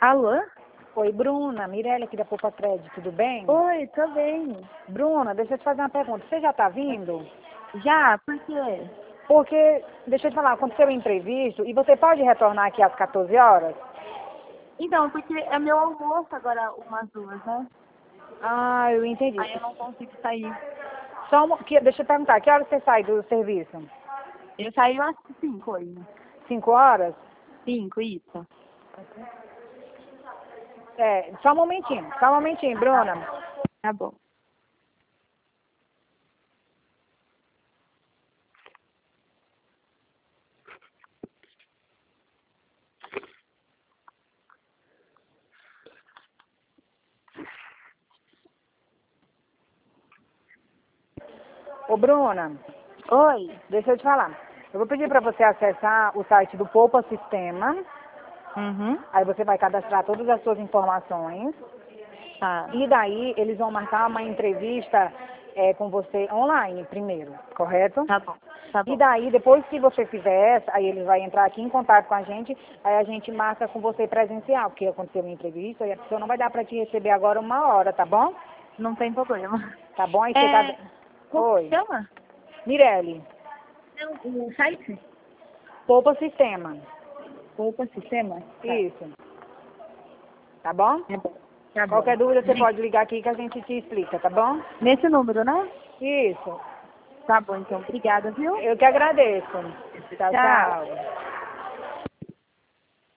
Alô? Oi, Bruna, Mirelle aqui da Poupa Crédito, tudo bem? Oi, tô bem. Bruna, deixa eu te fazer uma pergunta. Você já tá vindo? Já? Por quê? Porque, deixa eu te falar, aconteceu um imprevisto e você pode retornar aqui às 14 horas? Então, porque é meu almoço agora, umas duas, né? Ah, eu entendi. Aí eu não consigo sair. Deixa eu perguntar, que horas você sai do serviço? Eu saí umas 5 hoje. 5 horas? 5, isso. Só um momentinho, Bruna. Tá bom. Ô, Bruna, Oi. deixa eu te falar. Eu vou pedir para você acessar o site do Poupa Sistema. Uhum. Aí você vai cadastrar todas as suas informações. Tá. E daí eles vão marcar uma entrevista com você online primeiro, correto? Tá bom. Tá E bom. daí, depois que você fizer essa, aí eles vão entrar aqui em contato com a gente, aí a gente marca com você presencial, porque aconteceu uma entrevista e a pessoa não vai dar para te receber agora 1 hora, tá bom? Não tem problema. Tá bom? Aí você Como que Oi. chama? Mirelle, Não, o site? Poupa Sistema. Poupa Sistema? Tá. Isso. Tá bom? Tá bom. Tá bom. Qualquer dúvida você pode ligar aqui que a gente te explica, tá bom? Nesse número, né? Isso. Tá bom, então. Obrigada, viu? Eu que agradeço. Tchau, Tchau. tchau.